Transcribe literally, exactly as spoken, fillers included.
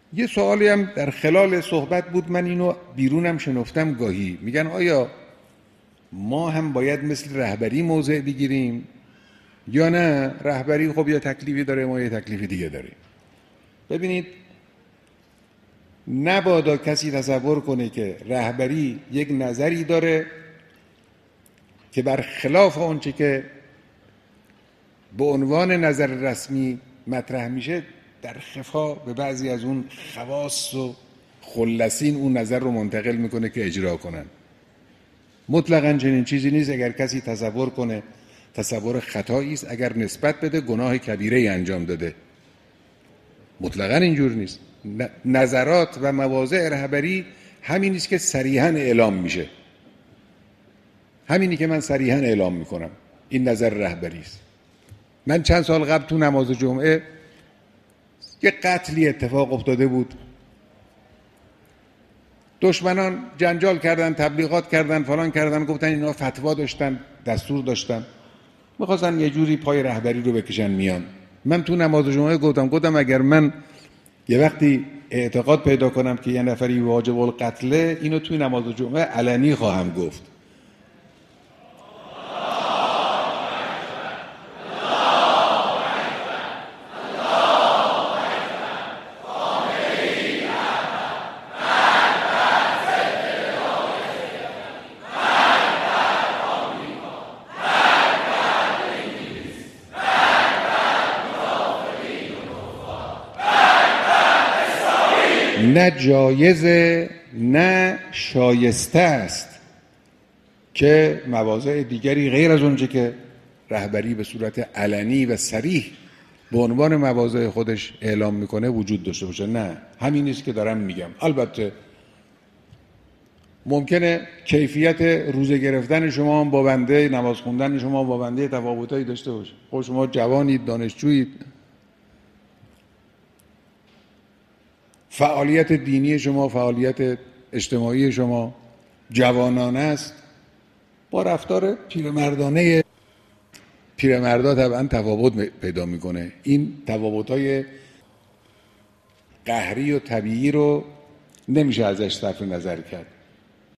یه سوالی هم در خلال صحبت بود، من اینو بیرونم شنفتم گاهی، میگن آیا ما هم باید مثل رهبری موضع بگیریم یا نه؟ رهبری خب یه تکلیفی داره، ما یه تکلیفی دیگه داریم. ببینید، نبادا کسی تصور کنه که رهبری یک نظری داره که برخلاف آنچه که به عنوان نظر رسمی مطرح میشه در خفا به بعضی از اون خواص و خلصین اون نظر رو منتقل میکنه که اجرا کنن. مطلقاً چنین چیزی نیست. اگر کسی تصور کنه تصور خطایی است، اگر نسبت بده گناه کبیره ای انجام داده. مطلقاً اینجور نیست. نظرات و مواضع رهبری همین است که صریحاً اعلام میشه. همینی که من صریحاً اعلام میکنم این نظر رهبری است. من چند سال قبل تو نماز جمعه یه قتلی اتفاق افتاده بود، دشمنان جنجال کردن، تبلیغات کردن، فلان کردن، گفتن اینا فتوا داشتن، دستور داشتن، میخواستن یه جوری پای رهبری رو بکشن میان. من تو نماز جمعه گفتم گفتم اگر من یه وقتی اعتقاد پیدا کنم که یه نفری واجب القتله، اینو توی نماز جمعه علنی خواهم گفت. نه جایزه نه شایسته است که مواضع دیگری غیر از اونچه که رهبری به صورت علنی و صریح به عنوان مواضع خودش اعلام میکنه وجود داشته باشه. نه، همین نیست که دارم میگم. البته ممکنه کیفیت روزه گرفتن شما با بنده، نماز خوندن شما با بنده تفاوتایی داشته باشه. خب شما جوانید، دانشجویید، فعالیت دینی شما، فعالیت اجتماعی شما جوانانه است، با رفتار پیرمردانه پیرمردا طبعا تفاوت پیدا میکنه. این تفاوت‌های قهری و طبیعی رو نمیشه ازش صرف نظر کرد.